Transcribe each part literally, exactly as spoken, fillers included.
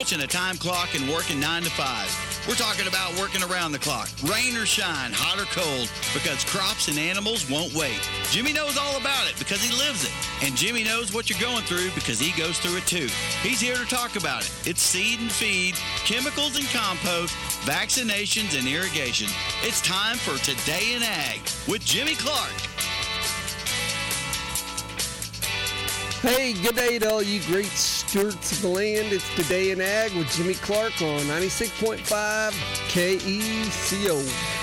watching a time clock and working nine to five. We're talking about working around the clock, rain or shine, hot or cold, because crops and animals won't wait. Jimmy knows all about it because he lives it. And Jimmy knows what you're going through because he goes through it too. He's here to talk about it. It's seed and feed, chemicals and compost, vaccinations and irrigation. It's time for Today in Ag with Jimmy Clark. Hey, good day to all you great stewards of the land. It's Today in Ag with Jimmy Clark on ninety-six point five K E C O.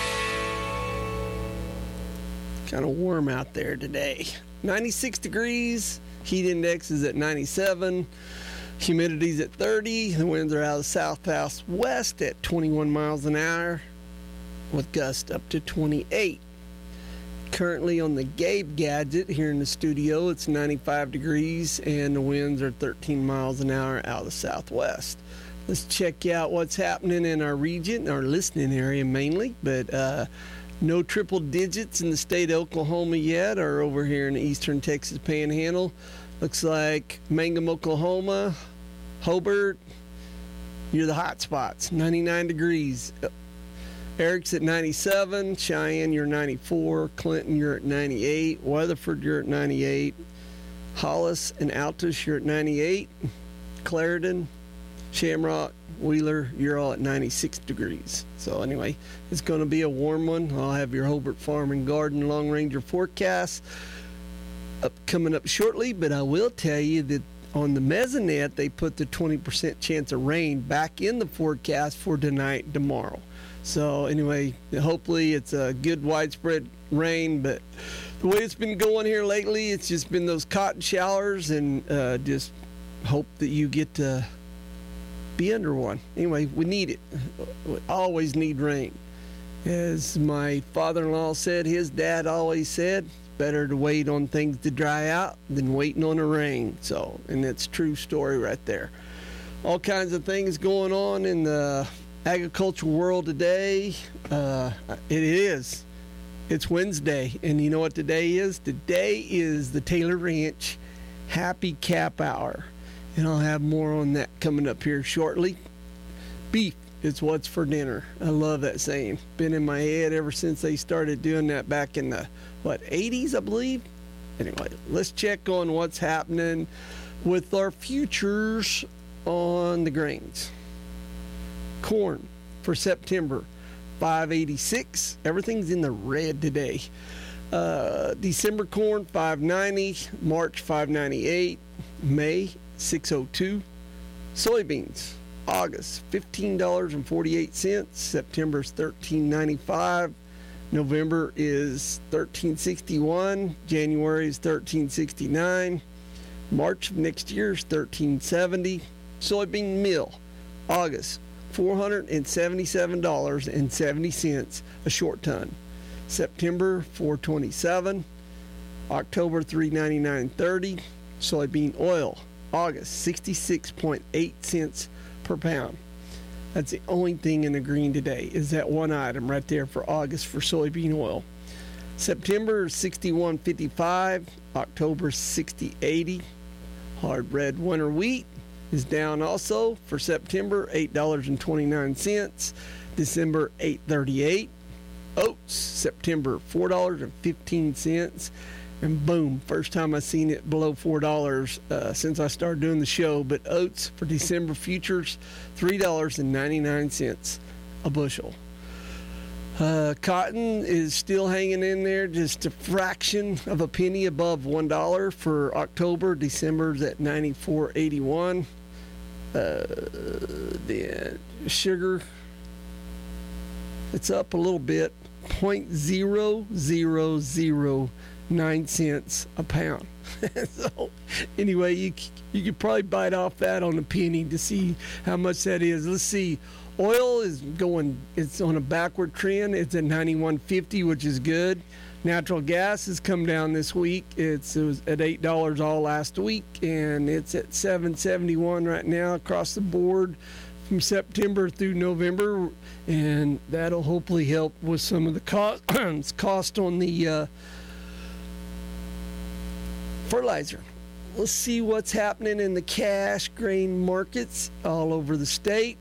Kind of warm out there today. ninety-six degrees, heat index is at ninety-seven, humidity's at thirty, the winds are out of south-southwest at twenty-one miles an hour with gusts up to twenty-eight. Currently on the Gabe Gadget here in the studio, it's ninety-five degrees and the winds are thirteen miles an hour out of the southwest. Let's check out what's happening in our region, our listening area mainly, but uh, no triple digits in the state of Oklahoma yet, or over here in the eastern Texas Panhandle. Looks like Mangum, Oklahoma, Hobart, you're the hot spots, ninety-nine degrees. Eric's at ninety-seven, Cheyenne, you're ninety-four, Clinton, you're at ninety-eight, Weatherford, you're at ninety-eight, Hollis and Altus, you're at ninety-eight, Clarendon, Shamrock, Wheeler, you're all at ninety-six degrees. So anyway, it's going to be a warm one. I'll have your Hobart Farm and Garden Long Ranger forecast up, coming up shortly, but I will tell you that on the Mesonet, they put the twenty percent chance of rain back in the forecast for tonight and tomorrow. So anyway, hopefully it's a good widespread rain, but the way it's been going here lately, it's just been those cotton showers, and uh, just hope that you get to be under one. Anyway, we need it. We always need rain. As my father-in-law said, his dad always said, it's better to wait on things to dry out than waiting on the rain. So, and it's a true story right there. All kinds of things going on in the agricultural world today. Uh, it is. It's Wednesday, and you know what today is? Today is the Taylor Ranch Happy Cap Hour, and I'll have more on that coming up here shortly. Beef is what's for dinner. I love that saying. Been in my head ever since they started doing that back in the, what, eighties, I believe? Anyway, let's check on what's happening with our futures on the grains. Corn for September, five eighty-six. Everything's in the red today. Uh, December corn, five ninety. March, five ninety-eight. May, six oh two. Soybeans, August, fifteen dollars and forty-eight cents. September's thirteen ninety-five. November is thirteen sixty-one. January is thirteen sixty-nine. March of next year is thirteen seventy. Soybean meal, August, four hundred seventy-seven dollars and seventy cents a short ton. September, four twenty-seven. October, three ninety-nine thirty. Soybean oil, August, sixty-six point eight cents per pound. That's the only thing in the green today, is that one item right there for August for soybean oil. September, sixty-one fifty-five. October, sixty eighty. Hard red winter wheat is down also for September, eight dollars and twenty-nine cents. December, eight thirty-eight. Oats, September, four dollars and fifteen cents. And boom, first time I've seen it below four dollars uh, since I started doing the show. But oats for December futures, three dollars and ninety-nine cents a bushel. Uh, cotton is still hanging in there, just a fraction of a penny above one dollar for October. December's at ninety-four eighty-one. Uh, the sugar, it's up a little bit, zero point zero zero zero nine cents a pound. So anyway, you you could probably bite off that on a penny to see how much that is. Let's see. Oil is going, it's on a backward trend. It's at ninety-one fifty, which is good. Natural gas has come down this week. It's, it was at eight dollars all last week, and it's at seven seventy-one right now across the board from September through November, and that'll hopefully help with some of the cost, cost on the uh, fertilizer. let's see what's happening in the cash grain markets all over the state.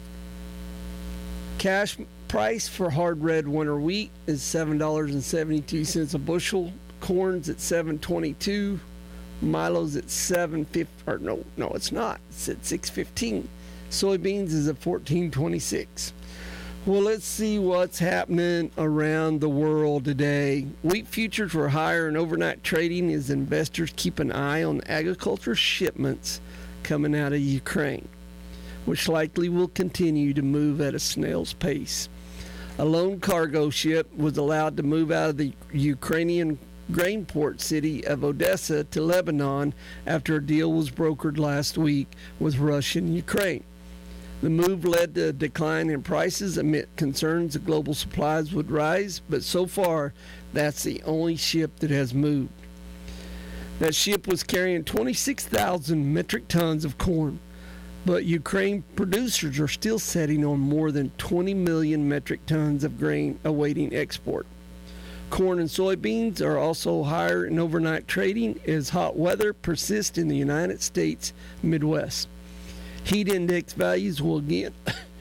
Cash price for hard red winter wheat is seven dollars and seventy-two cents a bushel. Corn's at seven twenty-two. Milo's at seven fifty. Or no, no, it's not. It's at six fifteen. Soybeans is at fourteen twenty-six. Well, let's see what's happening around the world today. Wheat futures were higher in overnight trading as investors keep an eye on agriculture shipments coming out of Ukraine, which likely will continue to move at a snail's pace. A lone cargo ship was allowed to move out of the Ukrainian grain port city of Odessa to Lebanon after a deal was brokered last week with Russia and Ukraine. The move led to a decline in prices amid concerns that global supplies would rise, but so far, that's the only ship that has moved. That ship was carrying twenty-six thousand metric tons of corn, but Ukraine producers are still sitting on more than twenty million metric tons of grain awaiting export. Corn and soybeans are also higher in overnight trading as hot weather persists in the United States Midwest. Heat index values will again,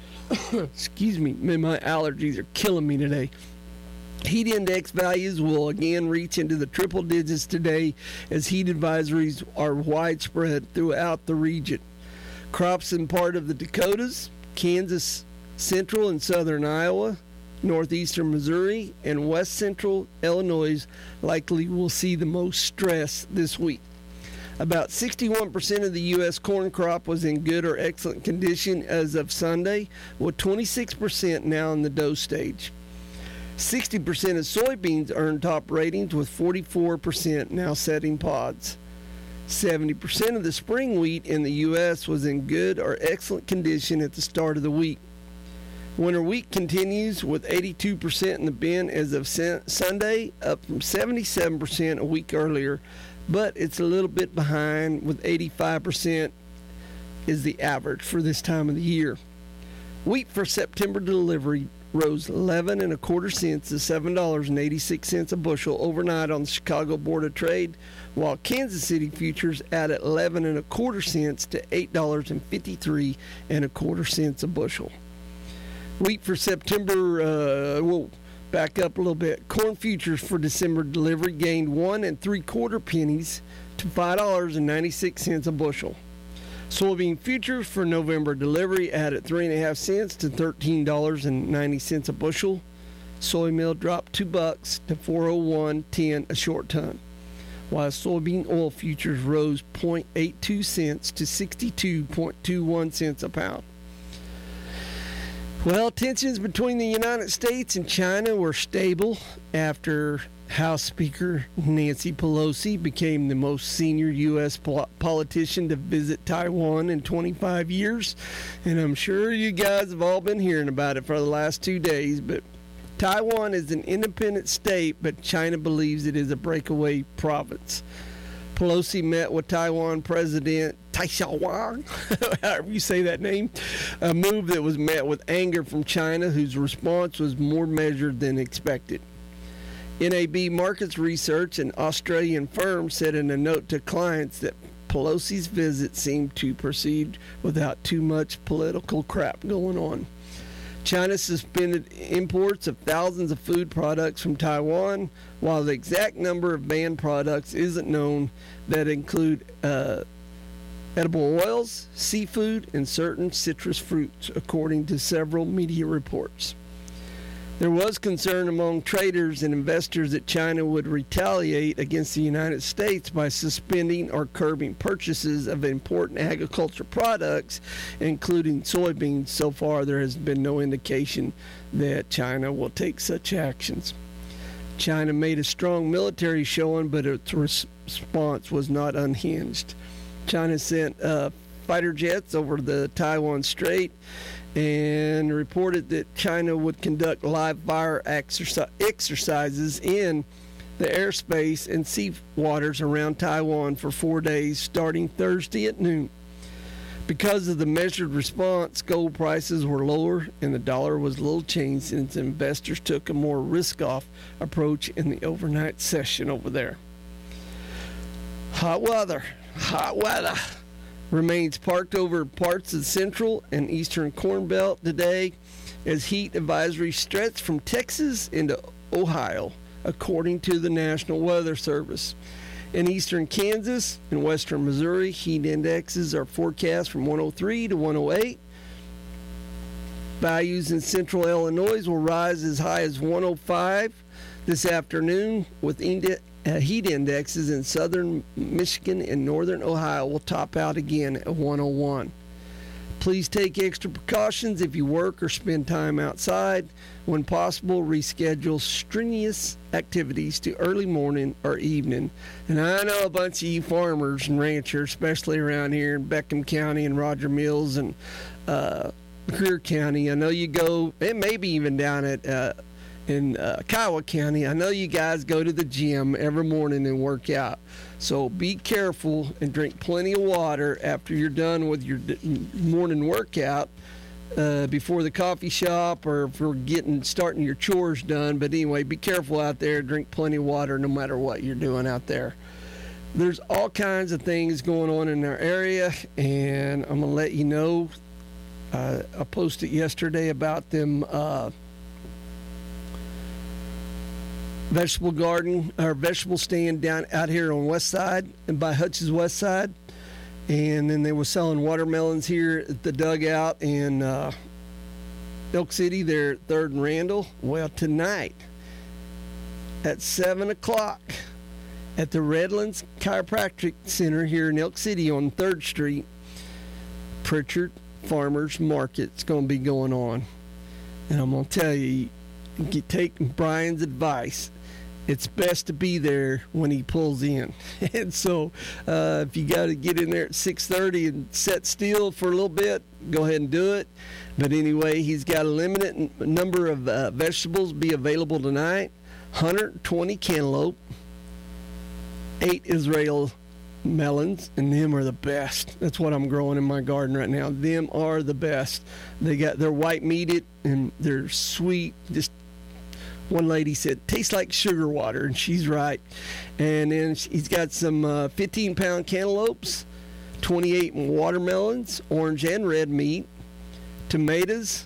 excuse me, man, my allergies are killing me today. Heat index values will again reach into the triple digits today as heat advisories are widespread throughout the region. Crops in part of the Dakotas, Kansas, central and southern Iowa, northeastern Missouri, and west central Illinois likely will see the most stress this week. About sixty-one percent of the U S corn crop was in good or excellent condition as of Sunday, with twenty-six percent now in the dough stage. sixty percent of soybeans earned top ratings, with forty-four percent now setting pods. seventy percent of the spring wheat in the U S was in good or excellent condition at the start of the week. Winter wheat continues with eighty-two percent in the bin as of Sunday, up from seventy-seven percent a week earlier, but it's a little bit behind, with eighty-five percent is the average for this time of the year. Wheat for September delivery rose eleven and a quarter cents to seven dollars and eighty-six cents a bushel overnight on the Chicago Board of Trade, while Kansas City futures added eleven and a quarter cents to eight dollars and fifty-three and a quarter cents a bushel. Wheat for September, uh, whoa, back up a little bit. Corn futures for December delivery gained one and three quarter pennies to five dollars and ninety-six cents a bushel. Soybean futures for November delivery added three and a half cents to thirteen dollars and ninety cents a bushel. Soy meal dropped two bucks to four oh one ten a short ton, while soybean oil futures rose zero point eight two cents to sixty-two point two one cents a pound. Well, tensions between the United States and China were stable after House Speaker Nancy Pelosi became the most senior U S pol- politician to visit Taiwan in twenty-five years. And I'm sure you guys have all been hearing about it for the last two days. But Taiwan is an independent state, but China believes it is a breakaway province. Pelosi met with Taiwan President Tai Xiaowang, however you say that name, a move that was met with anger from China, whose response was more measured than expected. N A B Markets Research, an Australian firm, said in a note to clients that Pelosi's visit seemed to proceed without too much political crap going on. China suspended imports of thousands of food products from Taiwan, while the exact number of banned products isn't known, that include uh, edible oils, seafood, and certain citrus fruits, according to several media reports. There was concern among traders and investors that China would retaliate against the United States by suspending or curbing purchases of important agriculture products, including soybeans. So far, there has been no indication that China will take such actions. China made a strong military showing, but its response was not unhinged. China sent uh, fighter jets over the Taiwan Strait and reported that China would conduct live fire exercise, exercises in the airspace and sea waters around Taiwan for four days, starting Thursday at noon. Because of the measured response, gold prices were lower and the dollar was little changed, since investors took a more risk-off approach in the overnight session over there. Hot weather. Hot weather remains parked over parts of the central and eastern Corn Belt today as heat advisories stretch from Texas into Ohio, according to the National Weather Service. In eastern Kansas and western Missouri, heat indexes are forecast from one oh three to one oh eight. Values in central Illinois will rise as high as one oh five this afternoon, with indi- uh, heat indexes in southern Michigan and northern Ohio will top out again at one oh one. Please take extra precautions if you work or spend time outside. When possible, reschedule strenuous activities to early morning or evening. And I know a bunch of you farmers and ranchers, especially around here in Beckham County and Roger Mills and uh, Greer County. I know you go, and maybe even down at uh, in uh, Kiowa County. I know you guys go to the gym every morning and work out. So be careful and drink plenty of water after you're done with your morning workout uh, before the coffee shop or for getting starting your chores done. But anyway, be careful out there. Drink plenty of water no matter what you're doing out there. There's all kinds of things going on in our area, and I'm going to let you know. Uh, I posted yesterday about them uh, vegetable garden or vegetable stand down out here on West Side and by Hutch's West Side, and then they were selling watermelons here at the dugout in uh, Elk City. They're at Third and Randall. Well, tonight at seven o'clock at the Redlands Chiropractic Center here in Elk City on Third Street, Pritchard Farmers Market's going to be going on, and I'm going to tell you, you take Brian's advice. It's best to be there when he pulls in. And so uh, if you got to get in there at six thirty and sit still for a little bit, go ahead and do it. But anyway, he's got a limited n- number of uh, vegetables be available tonight. one hundred twenty cantaloupe, eight Israel melons, and them are the best. That's what I'm growing in my garden right now. Them are the best. They got they're white meated and they're sweet. Just one lady said, tastes like sugar water, and she's right. And then he's got some uh, fifteen pound cantaloupes, twenty-eight watermelons, orange and red meat, tomatoes,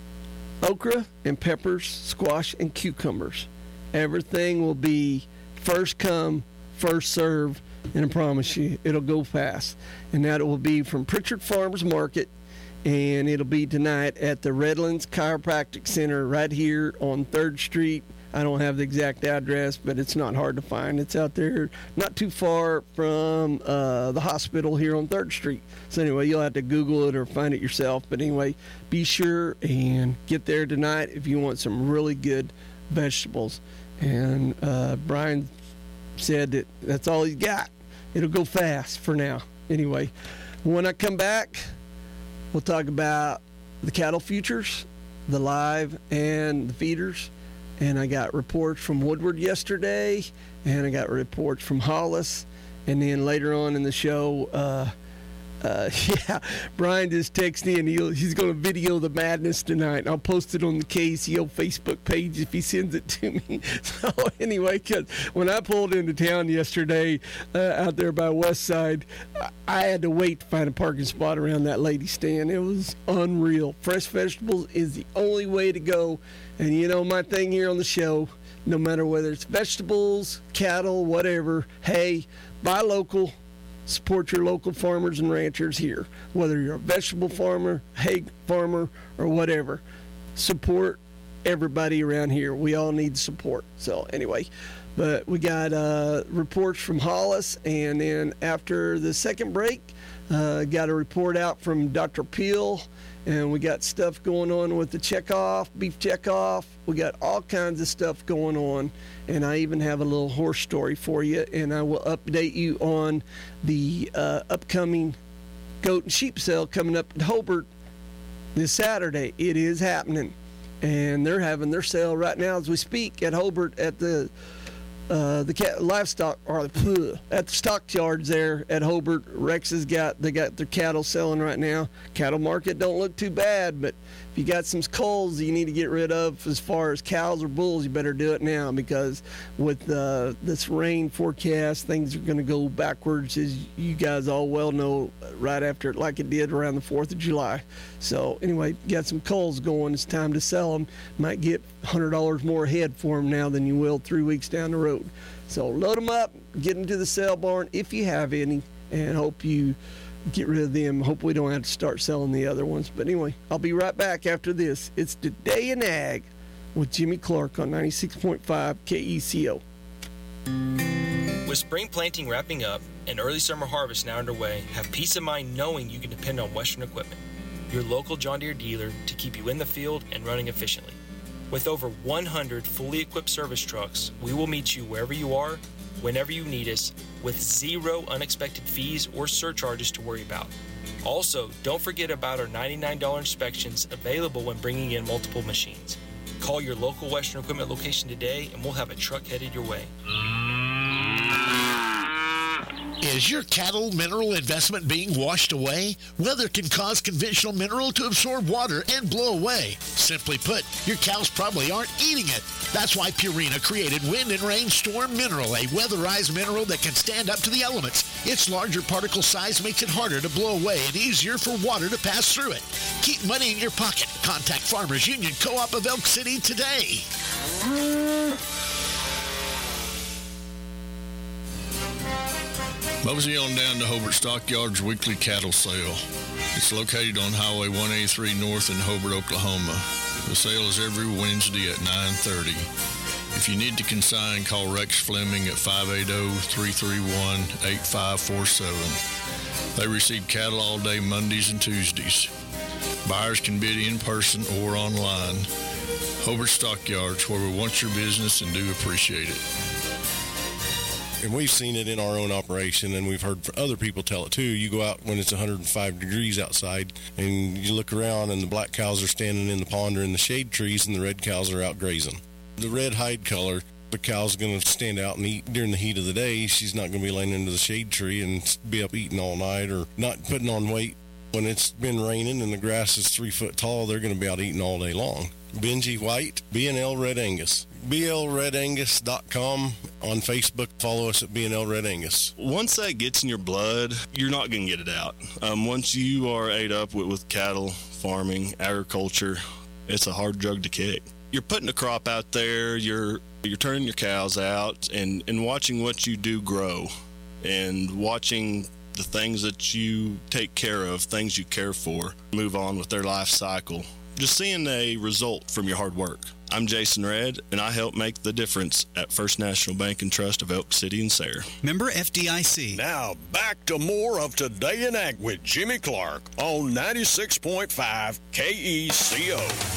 okra, and peppers, squash, and cucumbers. Everything will be first come, first serve, and I promise you, it'll go fast. And that will be from Pritchard Farmers Market, and it'll be tonight at the Redlands Chiropractic Center right here on Third Street. I don't have the exact address, but it's not hard to find. It's out there not too far from uh, the hospital here on Third Street. So anyway, you'll have to Google it or find it yourself. But anyway, be sure and get there tonight if you want some really good vegetables. And uh, Brian said that that's all he's got. It'll go fast for now. Anyway, when I come back, we'll talk about the cattle futures, the live and the feeders. And I got reports from Woodward yesterday, and I got reports from Hollis. And then later on in the show, uh, uh, yeah, Brian just texted in. He'll, he's going to video the madness tonight. I'll post it on the K C O Facebook page if he sends it to me. So anyway, because when I pulled into town yesterday uh, out there by West Side, I had to wait to find a parking spot around that lady stand. It was unreal. Fresh vegetables is the only way to go. And you know my thing here on the show, no matter whether it's vegetables, cattle, whatever, hey, buy local. Support your local farmers and ranchers here. Whether you're a vegetable farmer, hay farmer, or whatever. Support everybody around here. We all need support. So anyway, but we got uh, reports from Hollis, and then after the second break, uh, got a report out from Doctor Peel, and we got stuff going on with the checkoff, beef checkoff. We got all kinds of stuff going on, and I even have a little horse story for you, and I will update you on the uh, upcoming goat and sheep sale coming up in Hobart this Saturday. It is happening, and they're having their sale right now as we speak at Hobart at the uh, the cat, livestock or the at the stockyards there at Hobart. Rex has got they got their cattle selling right now. Cattle market don't look too bad, but if you got some culls you need to get rid of as far as cows or bulls, you better do it now, because with uh, this rain forecast, things are going to go backwards, as you guys all well know, right after, like it did around the fourth of July. So anyway, got some culls going. It's time to sell them. Might get one hundred dollars more a head for them now than you will three weeks down the road. So load them up, get them to the sale barn if you have any, and hope you get rid of them. Hope we don't have to start selling the other ones. But anyway, I'll be right back after this. It's Today in Ag with Jimmy Clark on ninety-six point five K E C O. With spring planting wrapping up and early summer harvest now underway, have peace of mind knowing you can depend on Western Equipment, your local John Deere dealer, to keep you in the field and running efficiently. With over one hundred fully equipped service trucks, we will meet you wherever you are, whenever you need us, with zero unexpected fees or surcharges to worry about. Also, don't forget about our ninety-nine dollars inspections available when bringing in multiple machines. Call your local Western Equipment location today and we'll have a truck headed your way. Is your cattle mineral investment being washed away? Weather can cause conventional mineral to absorb water and blow away. Simply put, your cows probably aren't eating it. That's why Purina created Wind and Rain Storm Mineral, a weatherized mineral that can stand up to the elements. Its larger particle size makes it harder to blow away and easier for water to pass through it. Keep money in your pocket. Contact Farmers Union Co-op of Elk City today. Mosey on down to Hobart Stockyards weekly cattle sale. It's located on Highway one eighty-three North in Hobart, Oklahoma. The sale is every Wednesday at nine thirty. If you need to consign, call Rex Fleming at five eight zero, three three one, eight five four seven. They receive cattle all day Mondays and Tuesdays. Buyers can bid in person or online. Hobart Stockyards, where we want your business and do appreciate it. And we've seen it in our own operation, and we've heard other people tell it too. You go out when it's one hundred five degrees outside, and you look around, and the black cows are standing in the pond or in the shade trees, and the red cows are out grazing. The red hide color, the cow's going to stand out and eat during the heat of the day. She's not going to be laying into the shade tree and be up eating all night or not putting on weight. When it's been raining and the grass is three foot tall, they're going to be out eating all day long. Benji White, B and L Red Angus. B L red angus dot com on Facebook. Follow us at B and L Red Angus. Once that gets in your blood, you're not going to get it out. Um, once you are ate up with, with cattle, farming, agriculture, it's a hard drug to kick. You're putting a crop out there, you're you're turning your cows out, and, and watching what you do grow, and watching the things that you take care of, things you care for, move on with their life cycle. Just seeing a result from your hard work. I'm Jason Redd, and I help make the difference at First National Bank and Trust of Elk City and Sayre. Member F D I C. Now, back to more of Today in Ag with Jimmy Clark on ninety-six point five K E C O.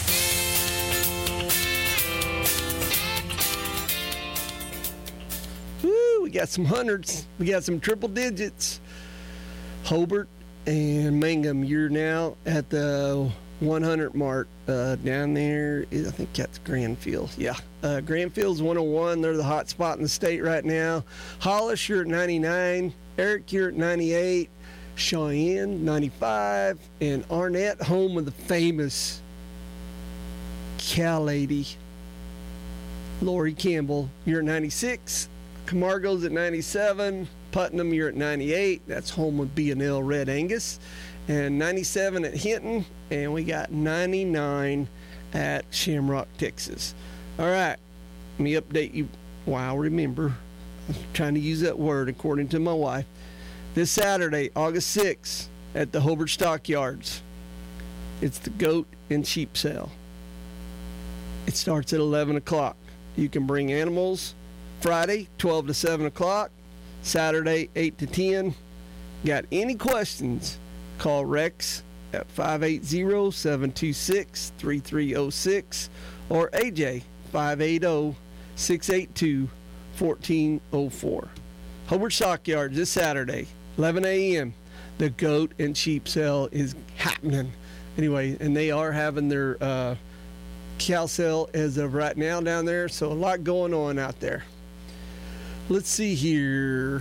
Woo, we got some hundreds. We got some triple digits. Hobart and Mangum, you're now at the one hundred mark. Uh, down there, I think that's Granfield. Yeah. Uh, Granfield's one oh one. They're the hot spot in the state right now. Hollis, you're at ninety-nine. Eric, you're at ninety-eight. Cheyenne, ninety-five. And Arnett, home of the famous cow lady, Lori Campbell, you're at ninety-six. Camargo's at ninety-seven. Putnam, you're at ninety-eight. That's home of B and L Red Angus. And ninety-seven at Hinton, and we got ninety-nine at Shamrock, Texas. All right, let me update you. Wow, remember, I'm trying to use that word according to my wife. This Saturday, August sixth, at the Hobart Stockyards, it's the goat and sheep sale. It starts at eleven o'clock. You can bring animals Friday, twelve to seven o'clock, Saturday, eight to ten. Got any questions? Call Rex at five eight zero, seven two six, three three zero six or A J five eight zero, six eight two, one four zero four. Hobart Stockyards this Saturday, eleven a.m. The goat and sheep sale is happening. Anyway, and they are having their uh, cow sale as of right now down there, so a lot going on out there. Let's see here.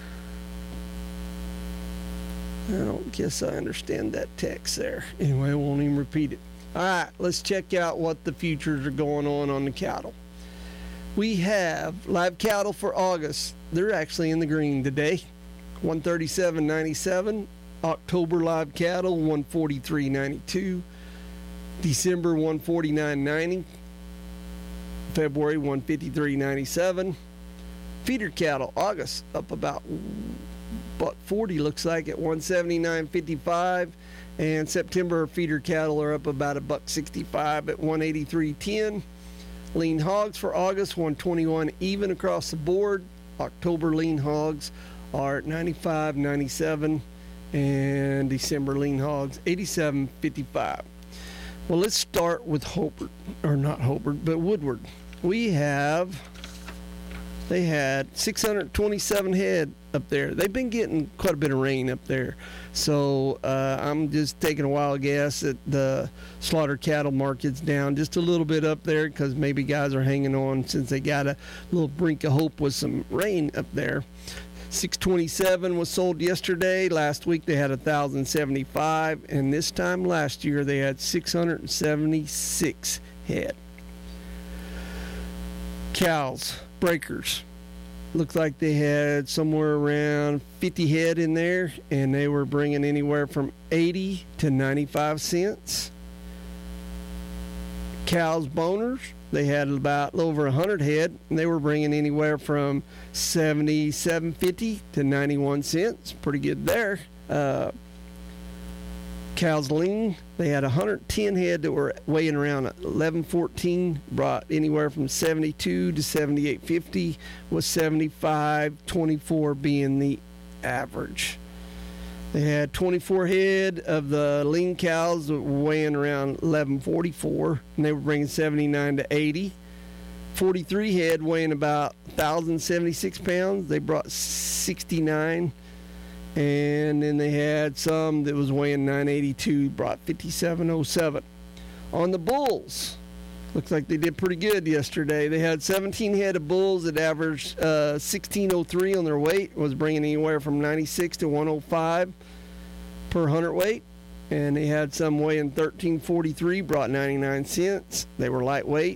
I don't guess I understand that text there. Anyway, I won't even repeat it. All right, let's check out what the futures are going on on the cattle. We have live cattle for August. They're actually in the green today. one thirty-seven ninety-seven. October live cattle, one forty-three ninety-two. December, one forty-nine ninety. February, one fifty-three ninety-seven. Feeder cattle, August, up about buck forty, looks like, at one seventy-nine fifty-five. And September feeder cattle are up about a buck sixty-five at one eighty-three ten. Lean hogs for August, one twenty-one even across the board. October lean hogs are at ninety-five ninety-seven, and December lean hogs eighty-seven fifty-five. Well, let's start with Hobart, or not Hobart, but Woodward. We have, they had six hundred twenty-seven head up there. They've been getting quite a bit of rain up there. So uh, I'm just taking a wild guess that the slaughter cattle market's down just a little bit up there because maybe guys are hanging on since they got a little brink of hope with some rain up there. six twenty-seven was sold yesterday. Last week they had one thousand seventy-five, and this time last year they had six hundred seventy-six head. Cows, breakers. Looked like they had somewhere around fifty head in there, and they were bringing anywhere from eighty to ninety-five cents. Cows, boners, they had about a little over one hundred head, and they were bringing anywhere from seventy-seven fifty to ninety-one cents. Pretty good there. Uh, cows lean, they had one hundred ten head that were weighing around eleven fourteen, brought anywhere from seventy-two to seventy-eight fifty, with seventy-five twenty-four being the average. They had twenty-four head of the lean cows that were weighing around eleven forty-four, and they were bringing seventy-nine to eighty. forty-three head weighing about one thousand seventy-six pounds, they brought sixty-nine. And then they had some that was weighing nine eighty-two, brought fifty-seven oh seven. On the bulls, looks like they did pretty good yesterday. They had seventeen head of bulls that averaged uh, sixteen oh three on their weight, was bringing anywhere from ninety-six to one oh five per hundredweight. And they had some weighing thirteen forty-three, brought ninety-nine cents. They were lightweight.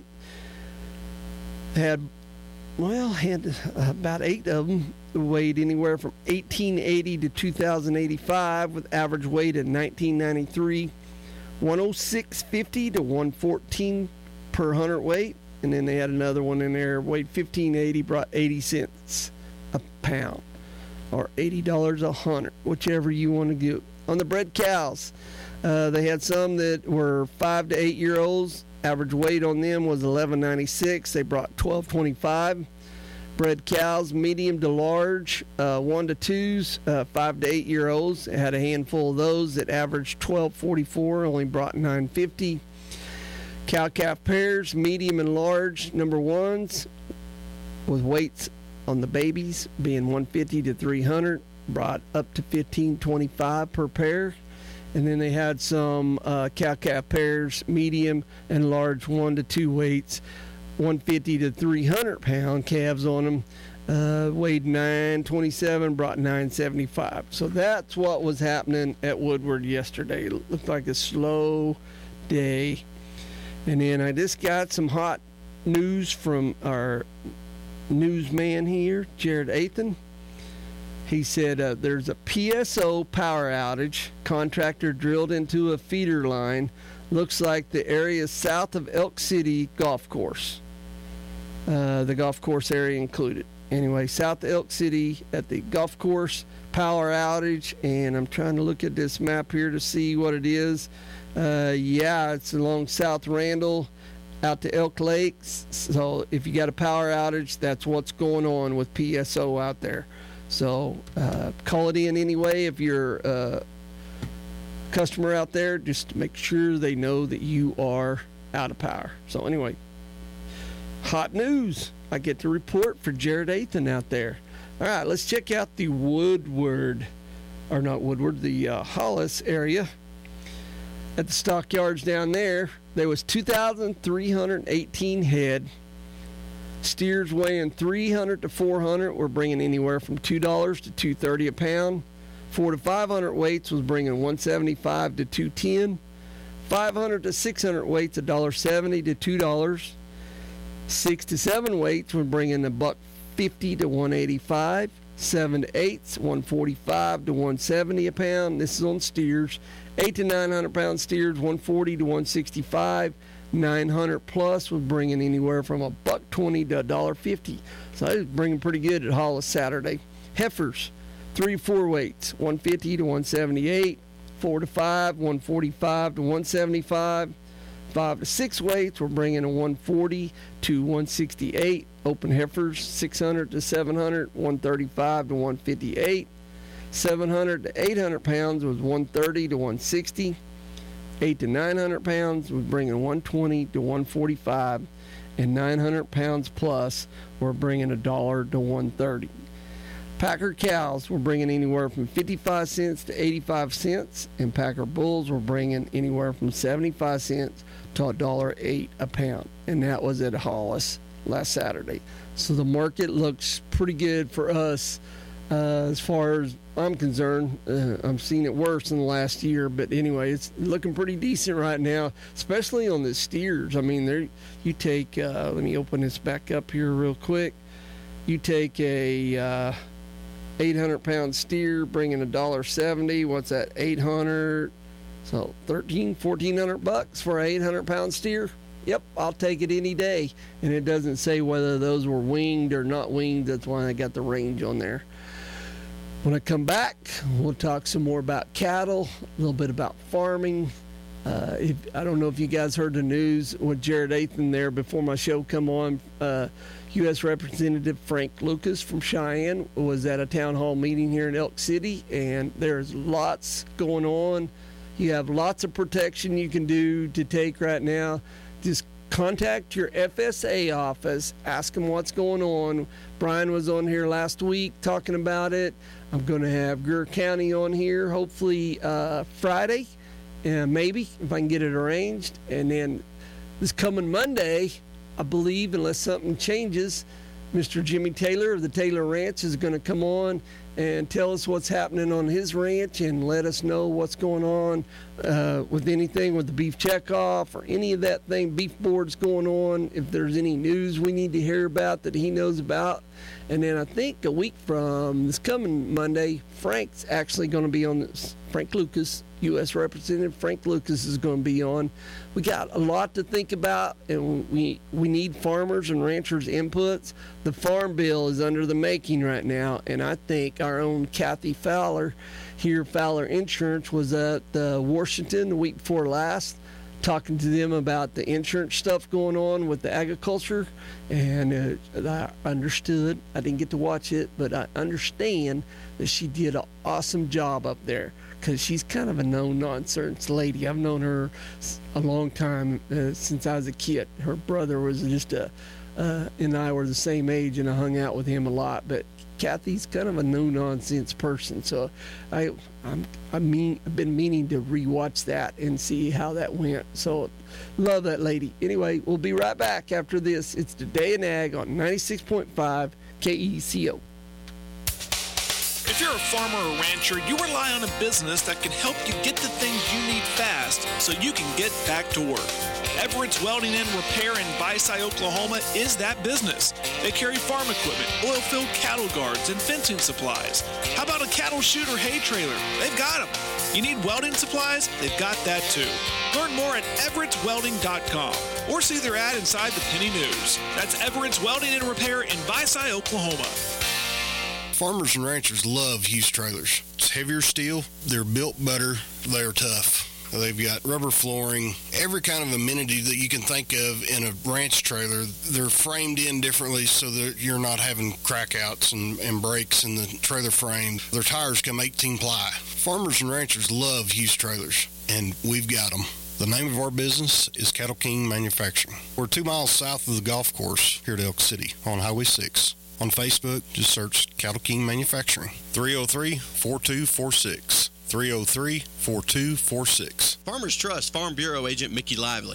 They had, well, had about eight of them weighed anywhere from eighteen eighty to two thousand eighty-five, with average weight at nineteen ninety-three, one oh six fifty to one fourteen per hundredweight. And then they had another one in there weighed fifteen eighty, brought eighty cents a pound, or eighty dollars a hundred, whichever you want to do. On the bred cows, uh, they had some that were five to eight year olds. Average weight on them was eleven ninety-six. They brought twelve twenty-five. Bred cows, medium to large, uh, one to twos, uh, five to eight year olds. It had a handful of those that averaged twelve forty-four, only brought nine fifty. Cow calf pairs, medium and large, number ones, with weights on the babies being one fifty to three hundred, brought up to fifteen twenty-five per pair. And then they had some uh, cow calf pairs, medium and large, one to two weights, one fifty to three hundred pound calves on them, uh, weighed nine twenty-seven, brought nine seventy-five. So that's what was happening at Woodward yesterday. It looked like a slow day. And then I just got some hot news from our newsman here, Jared Athan. He said uh, there's a P S O power outage. Contractor drilled into a feeder line. Looks like the area south of Elk City Golf Course. Uh, the golf course area included. Anyway, south of Elk City at the golf course, power outage. And I'm trying to look at this map here to see what it is. Uh, yeah, it's along South Randall out to Elk Lakes. So if you got a power outage, that's what's going on with P S O out there. So uh, call it in anyway if you're a customer out there, just to make sure they know that you are out of power. So anyway, hot news. I get to report for Jared Athan out there. All right, let's check out the Woodward, or not Woodward, the uh, Hollis area. At the stockyards down there, there was two thousand three hundred eighteen head. Steers weighing three hundred to four hundred were bringing anywhere from two dollars to two thirty a pound. four to five hundred weights was bringing one seventy-five to two ten. five hundred to six hundred weights, one seventy to two dollars. six to seven weights were bringing a buck fifty to one eighty-five. seven to eights, one forty-five to one seventy a pound. This is on steers. eight to nine hundred pound steers, one forty to one sixty-five. nine hundred plus was bringing anywhere from a buck twenty to one fifty. So I was bringing pretty good at Hollis Saturday. Heifers, three to four weights, one fifty to one seventy-eight. four to five, one forty-five to one seventy-five. five to six weights, we're bringing a one forty to one sixty-eight. Open heifers, six hundred to seven hundred, one thirty-five to one fifty-eight. seven hundred to eight hundred pounds was one thirty to one sixty. eight to nine hundred pounds was bringing one twenty to one forty-five. And nine hundred pounds plus, we're bringing a dollar to one thirty. Packer cows were bringing anywhere from fifty-five cents to eighty-five cents, and Packer bulls were bringing anywhere from seventy-five cents to one dollar eight a pound, and that was at Hollis last Saturday. So the market looks pretty good for us uh, as far as I'm concerned. Uh, I'm seeing it worse in the last year, but anyway, it's looking pretty decent right now, especially on the steers. I mean, there you take, uh, let me open this back up here real quick. You take a uh, eight hundred pound steer, bringing a dollar seventy. What's that? eight hundred. So thirteen, fourteen hundred bucks for an eight hundred pound steer. Yep, I'll take it any day. And it doesn't say whether those were winged or not winged. That's why I got the range on there. When I come back, we'll talk some more about cattle, a little bit about farming. Uh, if, I don't know if you guys heard the news with Jared Athan there before my show come on. Uh, U S Representative Frank Lucas from Cheyenne was at a town hall meeting here in Elk City, and there's lots going on. You have lots of protection you can do to take right now. Just contact your F S A office, ask them what's going on. Brian was on here last week talking about it. I'm going to have Greer County on here hopefully uh, Friday, uh, maybe, if I can get it arranged. And then this coming Monday, I believe, unless something changes, Mister Jimmy Taylor of the Taylor Ranch is going to come on and tell us what's happening on his ranch and let us know what's going on uh, with anything with the beef checkoff or any of that thing, beef boards going on, if there's any news we need to hear about that he knows about. And then I think a week from this coming Monday, Frank's actually going to be on this. Frank Lucas, U S Representative Frank Lucas is going to be on. We got a lot to think about, and we we need farmers and ranchers' inputs. The farm bill is under the making right now, and I think our own Kathy Fowler here, Fowler Insurance, was at uh, Washington the week before last, talking to them about the insurance stuff going on with the agriculture, and uh, I understood. I didn't get to watch it, but I understand that she did an awesome job up there, because she's kind of a no-nonsense lady. I've known her a long time, uh, since I was a kid. Her brother was just a, uh, and I were the same age, and I hung out with him a lot. But Kathy's kind of a no-nonsense person, so I, I'm, I mean, I've been meaning to rewatch that and see how that went. So, love that lady. Anyway, we'll be right back after this. It's Today in Ag on ninety-six point five K E C O. If you're a farmer or rancher, you rely on a business that can help you get the things you need fast so you can get back to work. Everett's Welding and Repair in Visay, Oklahoma is that business. They carry farm equipment, oil-filled cattle guards, and fencing supplies. How about a cattle chute or hay trailer? They've got them. You need welding supplies? They've got that too. Learn more at everetts welding dot com or see their ad inside the Penny News. That's Everett's Welding and Repair in Visay, Oklahoma. Farmers and ranchers love Hughes trailers. It's heavier steel, they're built better, they're tough. They've got rubber flooring, every kind of amenity that you can think of in a ranch trailer. They're framed in differently so that you're not having crackouts and, and breaks in the trailer frame. Their tires come eighteen ply. Farmers and ranchers love Hughes trailers, and we've got them. The name of our business is Cattle King Manufacturing. We're two miles south of the golf course here at Elk City on Highway six. On Facebook, just search Cattle King Manufacturing. three oh three, four two four six. three oh three, four two four six. Farmers Trust Farm Bureau Agent Mickey Lively.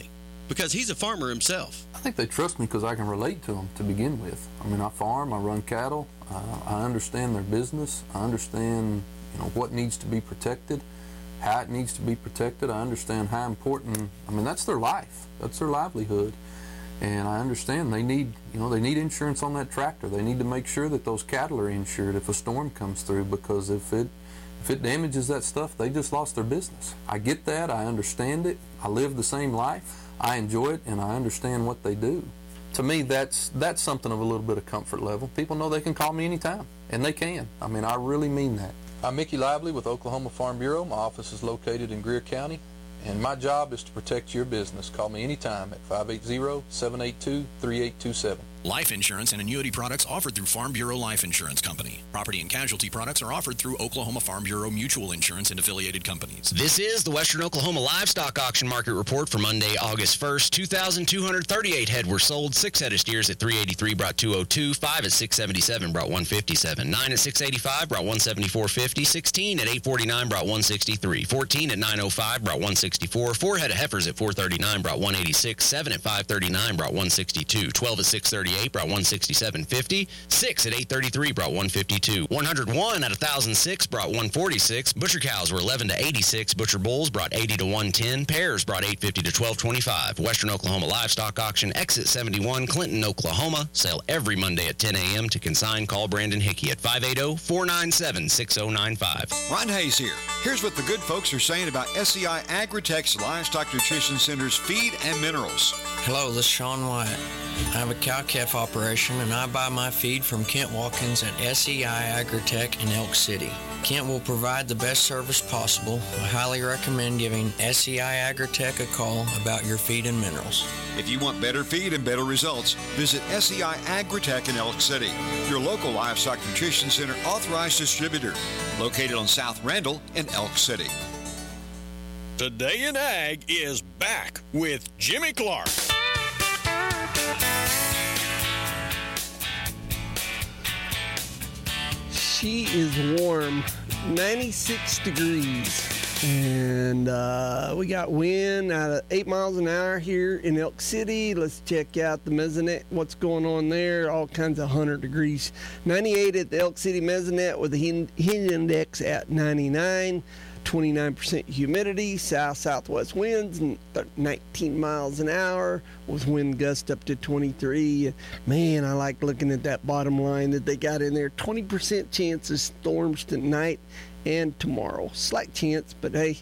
because he's a farmer himself. I think they trust me because I can relate to them to begin with. I mean, I farm, I run cattle, uh, I understand their business, I understand, you know, what needs to be protected, how it needs to be protected. I understand how important, I mean, that's their life, that's their livelihood. And I understand they need, you know, they need insurance on that tractor. They need to make sure that those cattle are insured if a storm comes through, because if it if it damages that stuff, they just lost their business. I get that. I understand it. I live the same life. I enjoy it, and I understand what they do. To me, that's that's something of a little bit of comfort level. People know they can call me anytime, and they can. I mean, I really mean that. I'm Mickey Lively with Oklahoma Farm Bureau. My office is located in Greer County, and my job is to protect your business. Call me anytime at five eight zero, seven eight two, three eight two seven. Life insurance and annuity products offered through Farm Bureau Life Insurance Company. Property and casualty products are offered through Oklahoma Farm Bureau Mutual Insurance and affiliated companies. This is the Western Oklahoma Livestock Auction Market Report for Monday, August first. two thousand two hundred thirty-eight head were sold. Six head of steers at three eighty-three brought two oh two. Five at six seventy-seven brought one fifty-seven. Nine at six eighty-five brought one seventy-four fifty. Sixteen at eight forty-nine brought one sixty-three. Fourteen at nine oh five brought one sixty-four. Four head of heifers at four thirty-nine brought one eighty-six. Seven at five thirty-nine brought one sixty-two. Twelve at six thirty-eight brought one sixty-seven fifty. Six at eight thirty-three brought one fifty-two. one hundred one at one thousand six brought one forty-six. Butcher cows were eleven to eighty-six. Butcher bulls brought eighty to one ten. Pairs brought eight fifty to twelve twenty-five. Western Oklahoma Livestock Auction, Exit seventy-one, Clinton, Oklahoma. Sale every Monday at ten a.m. To consign, call Brandon Hickey at five eight zero, four nine seven, six zero nine five. Ron Hayes here. Here's what the good folks are saying about S E I Agritech's Livestock Nutrition Center's feed and minerals. Hello, this is Sean Wyatt. I have a cow-calf operation, and I buy my feed from Kent Watkins at S E I Agritech in Elk City. Kent will provide the best service possible. I highly recommend giving S E I Agritech a call about your feed and minerals. If you want better feed and better results, visit S E I Agritech in Elk City, your local livestock nutrition center authorized distributor, located on South Randall in Elk City. Today in Ag is back with Jimmy Clark. She is warm, ninety-six degrees, and uh, we got wind out of eight miles an hour here in Elk City. Let's check out the Mesonet, what's going on there, all kinds of one hundred degrees. ninety-eight at the Elk City Mesonet with the heat index at ninety-nine. twenty-nine percent humidity, south-southwest winds, nineteen miles an hour with wind gust up to twenty-three. Man, I like looking at that bottom line that they got in there. twenty percent chance of storms tonight and tomorrow. Slight chance, but hey,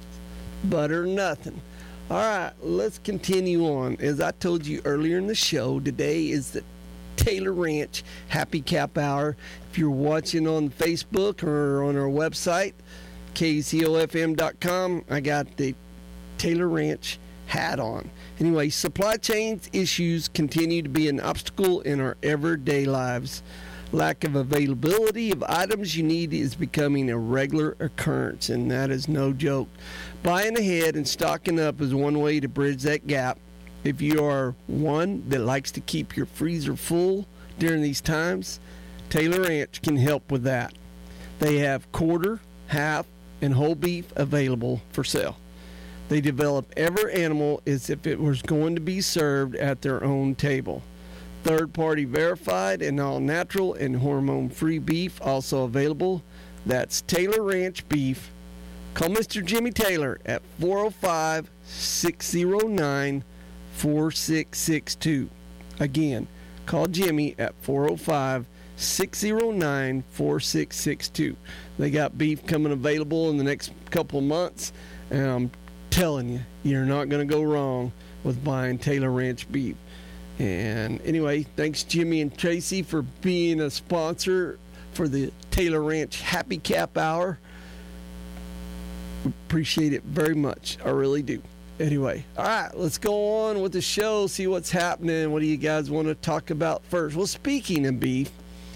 butter nothing. All right, let's continue on. As I told you earlier in the show, today is the Taylor Ranch Happy Cap Hour. If you're watching on Facebook or on our website, K C O F M dot com, I got the Taylor Ranch hat on. Anyway, supply chain issues continue to be an obstacle in our everyday lives. Lack of availability of items you need is becoming a regular occurrence, and that is no joke. Buying ahead and stocking up is one way to bridge that gap. If you are one that likes to keep your freezer full during these times, Taylor Ranch can help with that. They have quarter, half, and whole beef available for sale. They develop every animal as if it was going to be served at their own table. Third-party verified and all-natural and hormone-free beef also available. That's Taylor Ranch Beef. Call Mister Jimmy Taylor at four oh five, six oh nine, four six six two. Again, call Jimmy at four oh five, six oh nine, four six six two. They got beef coming available in the next couple of months, and I'm telling you, you're not going to go wrong with buying Taylor Ranch beef. And anyway, thanks Jimmy and Tracy for being a sponsor for the Taylor Ranch Happy Cap Hour. Appreciate it very much. I really do. Anyway, all right, let's go on with the show, see what's happening. What do you guys want to talk about first? Well, speaking of beef,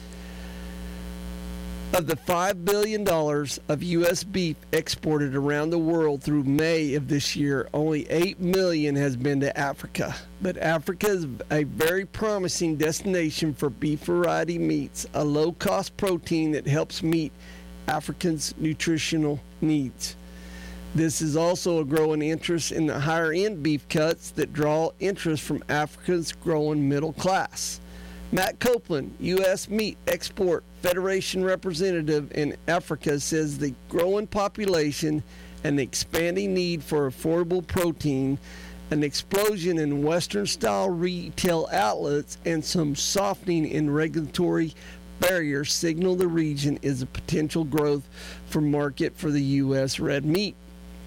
of the five billion dollars of U S beef exported around the world through May of this year, only eight million dollars has been to Africa. But Africa is a very promising destination for beef variety meats, a low-cost protein that helps meet Africans' nutritional needs. This is also a growing interest in the higher-end beef cuts that draw interest from Africa's growing middle class. Matt Copeland, U S Meat Export Federation representative in Africa, says the growing population and the expanding need for affordable protein, an explosion in Western-style retail outlets, and some softening in regulatory barriers signal the region is a potential growth for market for the U S red meat.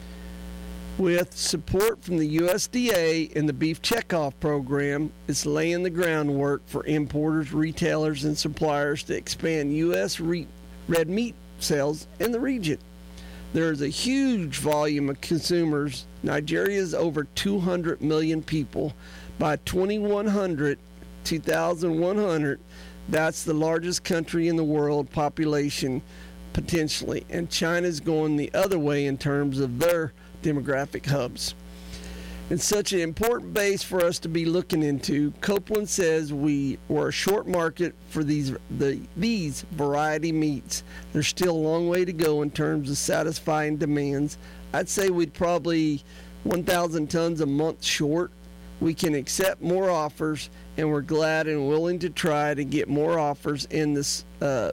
With support from the U S D A and the Beef Checkoff program, it's laying the groundwork for importers, retailers, and suppliers to expand U S re- red meat sales in the region. There is a huge volume of consumers. Nigeria's over two hundred million people. By twenty-one hundred, two thousand one hundred, that's the largest country in the world population potentially. And China's going the other way in terms of their demographic hubs. It's such an important base for us to be looking into. Copeland says we were a short market for these the these variety meats. There's still a long way to go in terms of satisfying demands. I'd say we'd probably one thousand tons a month short. We can accept more offers, and we're glad and willing to try to get more offers in this uh,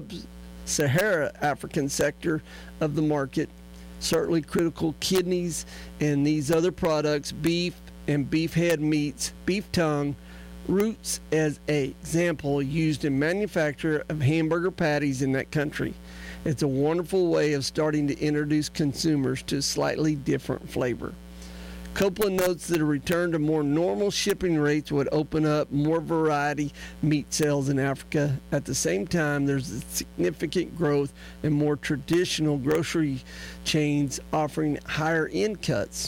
sub-Sahara African sector of the market. Certainly critical kidneys and these other products, beef and beef head meats, beef tongue, roots as an example used in manufacture of hamburger patties in that country. It's a wonderful way of starting to introduce consumers to slightly different flavor. Copeland notes that a return to more normal shipping rates would open up more variety meat sales in Africa. At the same time, there's a significant growth in more traditional grocery chains offering higher end cuts.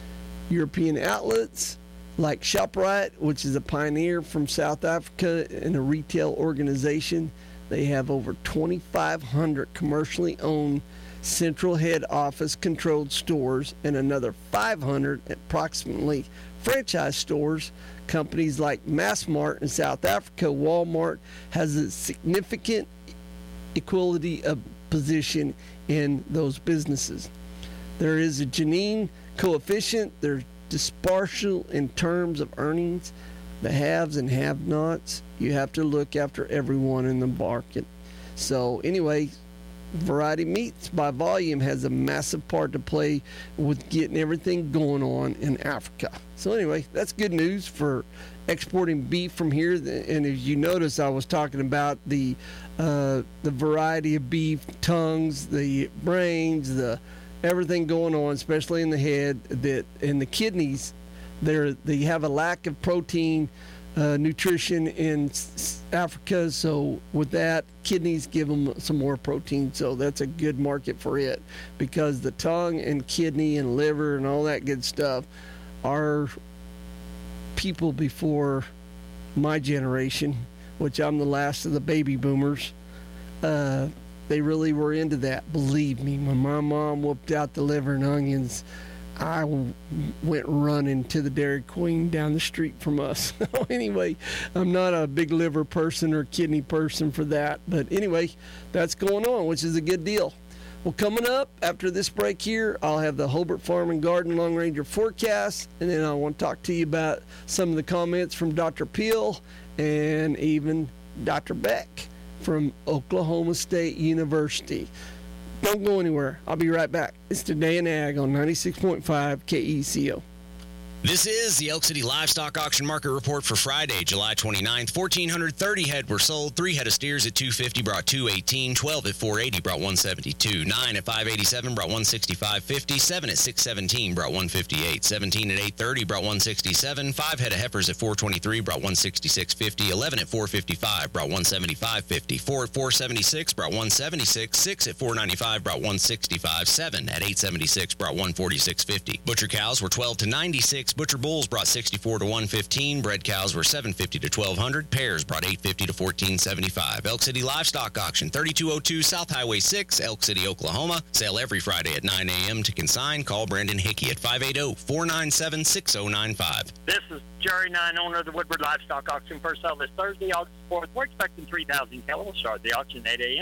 European outlets like ShopRite, which is a pioneer from South Africa and a retail organization, they have over twenty-five hundred commercially owned central head office controlled stores and another five hundred approximately franchise stores. Companies like Massmart in South Africa, Walmart has a significant equality of position in those businesses. There is a Gini coefficient. There's disparity in terms of earnings, the haves and have-nots. You have to look after everyone in the market. So anyway, variety meats by volume has a massive part to play with getting everything going on in Africa. So anyway, that's good news for exporting beef from here. And as you notice, I was talking about the uh, the variety of beef tongues, the brains, the everything going on, especially in the head, that in the kidneys. They're, they have a lack of protein Uh, nutrition in Africa, so with that, kidneys give them some more protein, so that's a good market for it, because the tongue and kidney and liver and all that good stuff are people before my generation, which I'm the last of the baby boomers. Uh, they really were into that, believe me. When my mom whooped out the liver and onions, I went running to the Dairy Queen down the street from us. Anyway, I'm not a big liver person or kidney person for that. But anyway, that's going on, which is a good deal. Well, coming up after this break here, I'll have the Hobart Farm and Garden Long Ranger forecast. And then I want to talk to you about some of the comments from Doctor Peel and even Doctor Beck from Oklahoma State University. Don't go anywhere. I'll be right back. It's Today in Ag on ninety-six point five K E C O. This is the Elk City Livestock Auction Market Report for Friday, July twenty-ninth. one thousand four hundred thirty head were sold. Three head of steers at two fifty brought two eighteen. twelve at four eighty brought one seventy-two. Nine at five eighty-seven brought one sixty-five fifty. Seven at six seventeen brought one fifty-eight. Seventeen at eight thirty brought one sixty-seven. Five head of heifers at four twenty-three brought one sixty-six fifty. Eleven at four fifty-five brought one seventy-five fifty. Four at four seventy-six brought one seventy-six. Six at four ninety-five brought one sixty-five. Seven at eight seventy-six brought one forty-six fifty. Butcher cows were twelve to ninety-six. Butcher bulls brought sixty-four to one fifteen. Bred cows were seven fifty to twelve hundred. Pairs brought eight fifty to fourteen seventy-five. Elk City Livestock Auction, thirty-two oh two South Highway six, Elk City, Oklahoma. Sale every Friday at nine a.m. To consign, call Brandon Hickey at five eight zero, four nine seven, six zero nine five. This is Jerry Nine, owner of the Woodward Livestock Auction. First sale this Thursday, August fourth. We're expecting three thousand cattle. We'll start the auction at eight a.m.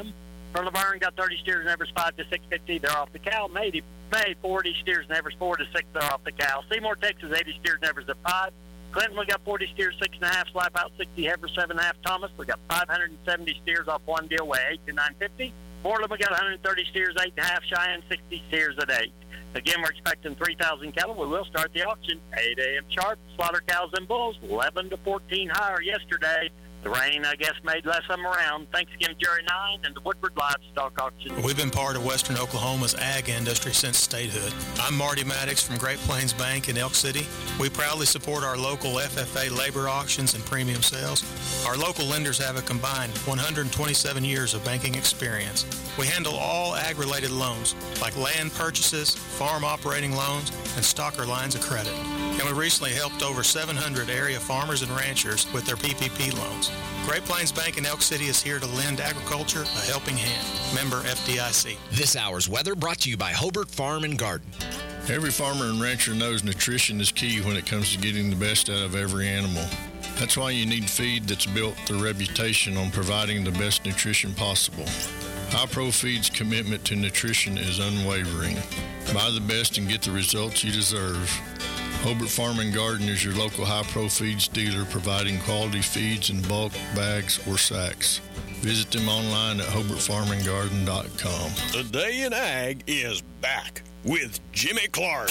For Laverne, got thirty steers and Evers five to six fifty. They're off the cow. May, May forty steers and Evers four to six. They're off the cow. Seymour, Texas, eighty steers and Evers at five. Clinton, we got forty steers, six and a half. Slap out sixty heifers, seven and a half. Thomas, we got five hundred seventy steers off one deal, weigh eight to nine fifty. Portland, we got one hundred thirty steers, eight and a half. Cheyenne, sixty steers at eight. Again, we're expecting three thousand cattle. We will start the auction eight a.m. sharp. Slaughter cows and bulls, eleven to fourteen higher yesterday. The rain, I guess, made less of them around. Thanks again, Jerry Nine and the Woodward Livestock Auction. We've been part of Western Oklahoma's ag industry since statehood. I'm Marty Maddox from Great Plains Bank in Elk City. We proudly support our local F F A labor auctions and premium sales. Our local lenders have a combined one hundred twenty-seven years of banking experience. We handle all ag-related loans, like land purchases, farm operating loans, and stocker lines of credit. And we recently helped over seven hundred area farmers and ranchers with their P P P loans. Great Plains Bank in Elk City is here to lend agriculture a helping hand. Member F D I C. This hour's weather brought to you by Hobart Farm and Garden. Every farmer and rancher knows nutrition is key when it comes to getting the best out of every animal. That's why you need feed that's built their reputation on providing the best nutrition possible. High Pro Feed's commitment to nutrition is unwavering. Buy the best and get the results you deserve. Hobart Farm and Garden is your local High Pro Feeds dealer, providing quality feeds in bulk, bags, or sacks. Visit them online at hobart farm and garden dot com. The Day in Ag is back with Jimmy Clark.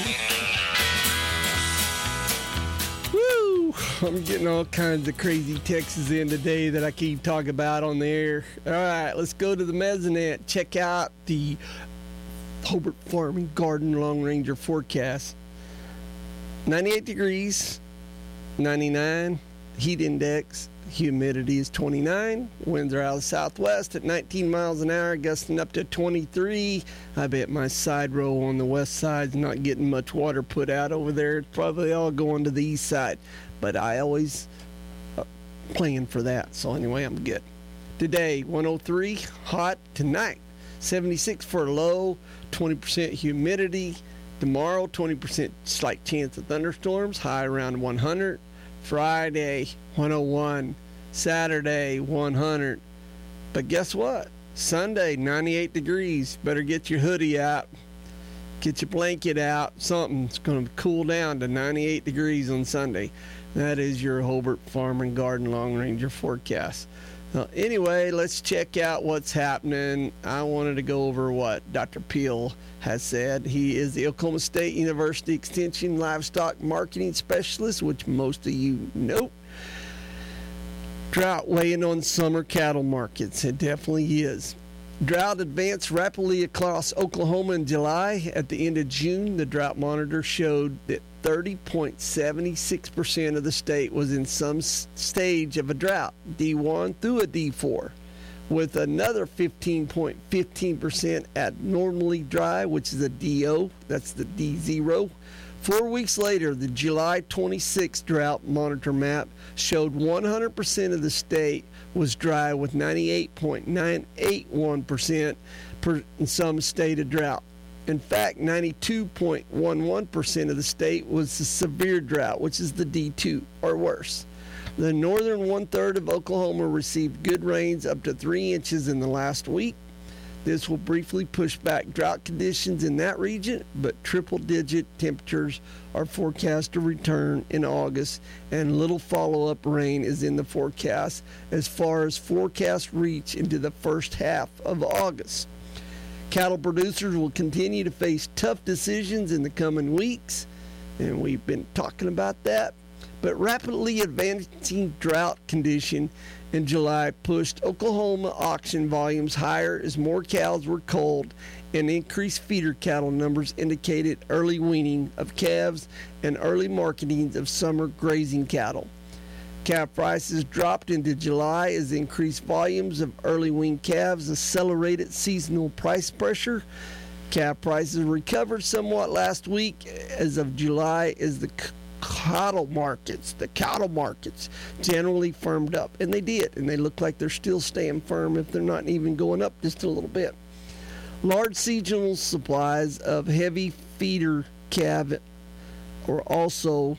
Woo! I'm getting all kinds of crazy texts in today that I keep talking about on the air. All right, let's go to the Mesonet. Check out the Hobart Farm and Garden Long Ranger forecast. ninety-eight degrees, ninety-nine, heat index, humidity is twenty-nine, winds are out of the southwest at nineteen miles an hour, gusting up to twenty-three. I bet my side row on the west side's not getting much water put out over there. It's probably all going to the east side, but I always uh, plan for that. So anyway, I'm good. Today, one oh three, hot. Tonight, seventy-six for a low, twenty percent humidity. Tomorrow, twenty percent slight chance of thunderstorms, high around one hundred. Friday, one oh one. Saturday, one hundred. But guess what? Sunday, ninety-eight degrees. Better get your hoodie out. Get your blanket out. Something's going to cool down to ninety-eight degrees on Sunday. That is your Hobart Farm and Garden Long Ranger forecast. Uh, anyway, let's check out what's happening. I wanted to go over what Doctor Peel has said. He is the Oklahoma State University Extension Livestock Marketing Specialist, which most of you know. Drought weighing on summer cattle markets. It definitely is. Drought advanced rapidly across Oklahoma in July. At the end of June, the drought monitor showed that thirty point seven six percent of the state was in some stage of a drought, D one through a D four, with another fifteen point one five percent at normally dry, which is a D O, that's the D zero. Four weeks later, the July twenty-sixth drought monitor map showed one hundred percent of the state was dry, with ninety-eight point nine eight one percent in some state of drought. In fact, ninety-two point one one percent of the state was a severe drought, which is the D two or worse. The northern one-third of Oklahoma received good rains up to three inches in the last week. This will briefly push back drought conditions in that region, but triple-digit temperatures are forecast to return in August, and little follow-up rain is in the forecast as far as forecast reach into the first half of August. Cattle producers will continue to face tough decisions in the coming weeks, and we've been talking about that. But rapidly advancing drought condition in July pushed Oklahoma auction volumes higher as more cows were culled, and increased feeder cattle numbers indicated early weaning of calves and early marketing of summer grazing cattle. Calf prices dropped into July as increased volumes of early weaned calves accelerated seasonal price pressure. Calf prices recovered somewhat last week as of July as the cattle markets, the cattle markets generally firmed up, and they did, and they look like they're still staying firm if they're not even going up just a little bit. Large seasonal supplies of heavy feeder calf were also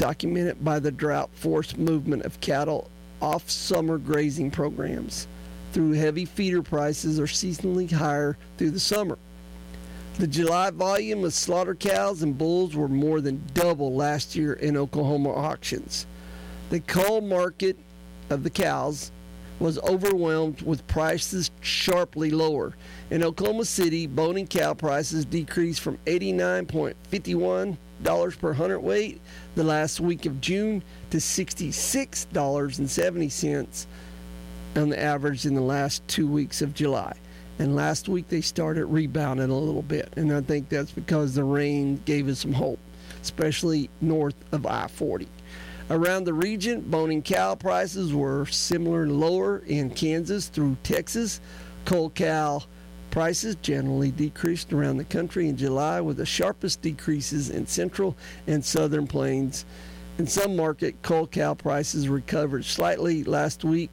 documented by the drought forced movement of cattle off summer grazing programs. through heavy feeder prices are seasonally higher through the summer. The July volume of slaughter cows and bulls were more than double last year in Oklahoma auctions. The cull market of the cows was overwhelmed with prices sharply lower. In Oklahoma City, bone-in cow prices decreased from eighty-nine dollars and fifty-one cents per hundredweight the last week of June to sixty-six dollars and seventy cents on the average in the last two weeks of July. And last week they started rebounding a little bit, and I think that's because the rain gave us some hope, especially north of I forty. Around the region, bone-in cow prices were similar lower in Kansas through Texas. Cull cow prices generally decreased around the country in July, with the sharpest decreases in central and southern plains. In some market, cull cow prices recovered slightly last week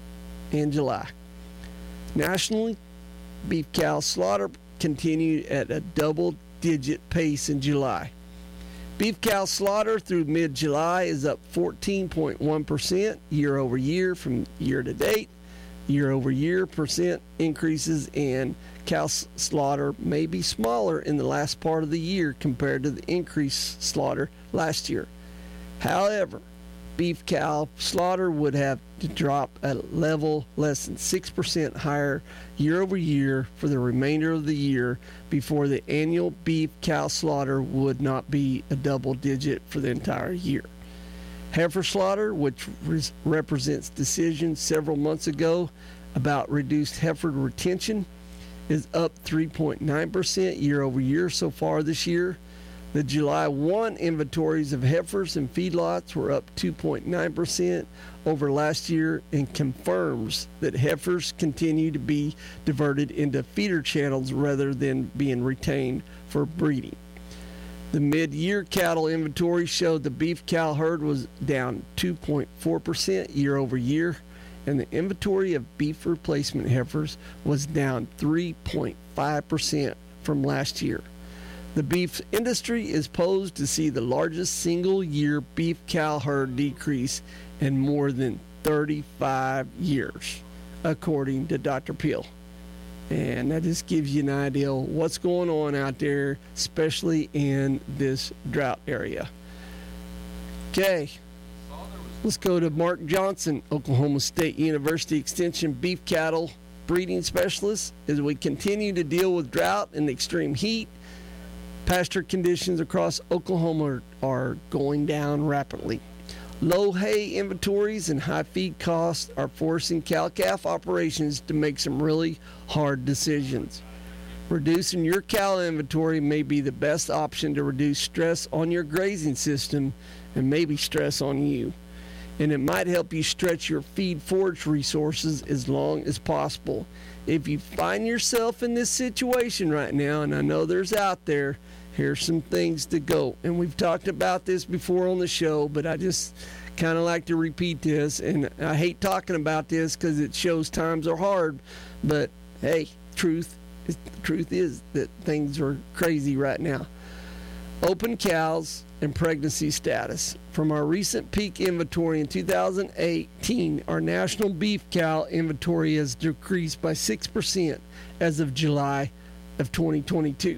in July. Nationally, beef cow slaughter continued at a double-digit pace in July. Beef cow slaughter through mid-July is up fourteen point one percent year over year from year to date. Year over year percent increases in cow slaughter may be smaller in the last part of the year compared to the increased slaughter last year. However, beef cow slaughter would have to drop at a level less than six percent higher year over year for the remainder of the year before the annual beef cow slaughter would not be a double digit for the entire year. Heifer slaughter, which re- represents decisions several months ago about reduced heifer retention, is up three point nine percent year over year so far this year. The July first inventories of heifers and feedlots were up two point nine percent over last year and confirms that heifers continue to be diverted into feeder channels rather than being retained for breeding. The mid-year cattle inventory showed the beef cow herd was down two point four percent year over year, and the inventory of beef replacement heifers was down three point five percent from last year. The beef industry is posed to see the largest single-year beef cow herd decrease in more than thirty-five years, according to Doctor Peel. And that just gives you an idea of what's going on out there, especially in this drought area. Okay, let's go to Mark Johnson, Oklahoma State University Extension beef cattle breeding specialist. As we continue to deal with drought and extreme heat, pasture conditions across Oklahoma are, are going down rapidly. Low hay inventories and high feed costs are forcing cow-calf operations to make some really hard decisions. Reducing your cow inventory may be the best option to reduce stress on your grazing system and maybe stress on you. And it might help you stretch your feed forage resources as long as possible. If you find yourself in this situation right now, and I know there's out there, here's some things to go. And we've talked about this before on the show, but I just kind of like to repeat this. And I hate talking about this because it shows times are hard. But hey, truth is, the truth is that things are crazy right now. Open cows and pregnancy status. From our recent peak inventory in two thousand eighteen, our national beef cow inventory has decreased by six percent as of July of twenty twenty-two.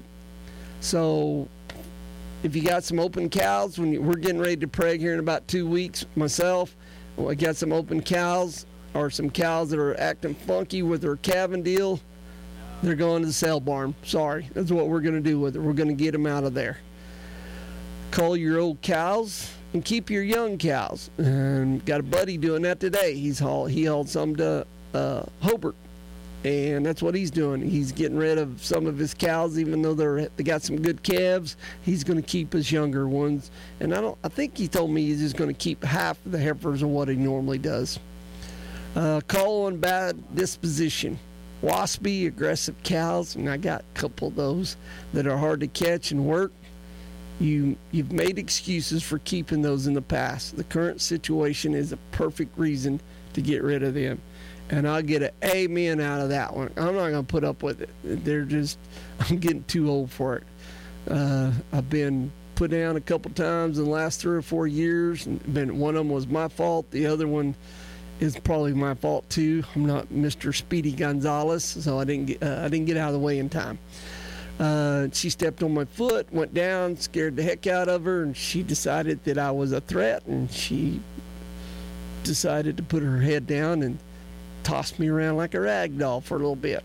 So if you got some open cows, when you, we're getting ready to preg here in about two weeks myself, well, I got some open cows or some cows that are acting funky with their calving deal, they're going to the sale barn. Sorry, that's what we're going to do with it. We're going to get them out of there. Cull your old cows and keep your young cows. And got a buddy doing that today. He's hauled, he hauled some to uh, Hobart. And that's what he's doing. He's getting rid of some of his cows, even though they're they got some good calves. He's going to keep his younger ones. And I don't. I think he told me he's just going to keep half of the heifers of what he normally does. Uh, call on bad disposition. Waspy, aggressive cows, and I got a couple of those that are hard to catch and work. You, you've made excuses for keeping those in the past. The current situation is a perfect reason to get rid of them. And I'll get an amen out of that one. I'm not going to put up with it. They're just, I'm getting too old for it. Uh, I've been put down a couple times in the last three or four years. And been, one of them was my fault. The other one is probably my fault too. I'm not Mister Speedy Gonzalez, so I didn't get uh, I didn't get out of the way in time. Uh, she stepped on my foot, went down, scared the heck out of her, and she decided that I was a threat, and she decided to put her head down and tossed me around like a rag doll for a little bit.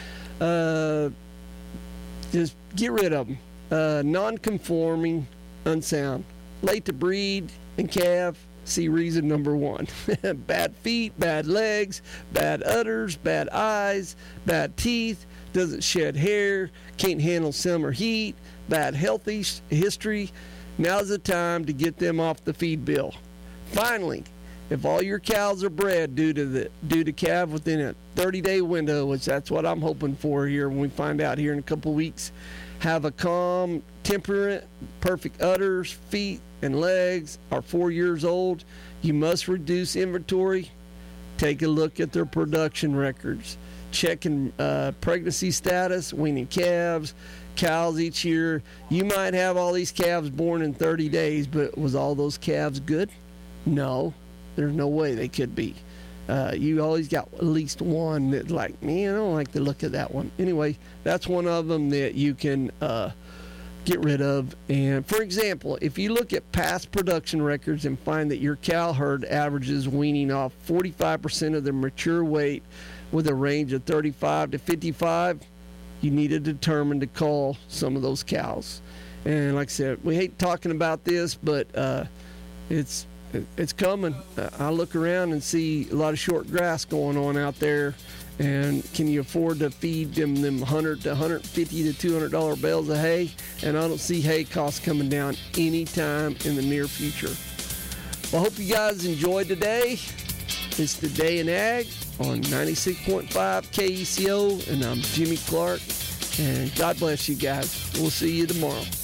Uh, just get rid of them. Uh, non-conforming, unsound, late to breed and calve. See reason number one. Bad feet, bad legs, bad udders, bad eyes, bad teeth, doesn't shed hair, can't handle summer heat, bad health history. Now's the time to get them off the feed bill. Finally, if all your cows are bred due to the due to calve within a thirty-day window, which that's what I'm hoping for here when we find out here in a couple weeks, have a calm, temperate, perfect udders, feet, and legs, are four years old, you must reduce inventory. Take a look at their production records. Checking uh, pregnancy status, weaning calves, cows each year. You might have all these calves born in thirty days, but was all those calves good? No, there's no way they could be. Uh, you always got at least one that like, man, I don't like the look of that one. Anyway, that's one of them that you can uh, get rid of. And for example, if you look at past production records and find that your cow herd averages weaning off forty-five percent of their mature weight with a range of thirty-five to fifty-five, you need to determine to call some of those cows. And like I said, we hate talking about this, but uh, it's it's coming. Uh, I look around and see a lot of short grass going on out there. And can you afford to feed them them one hundred to one fifty to two hundred dollar bales of hay? And I don't see hay costs coming down anytime in the near future. Well, I hope you guys enjoyed today. It's the Day in Ag on ninety-six point five K E C O, and I'm Jimmy Clark. And God bless you guys. We'll see you tomorrow.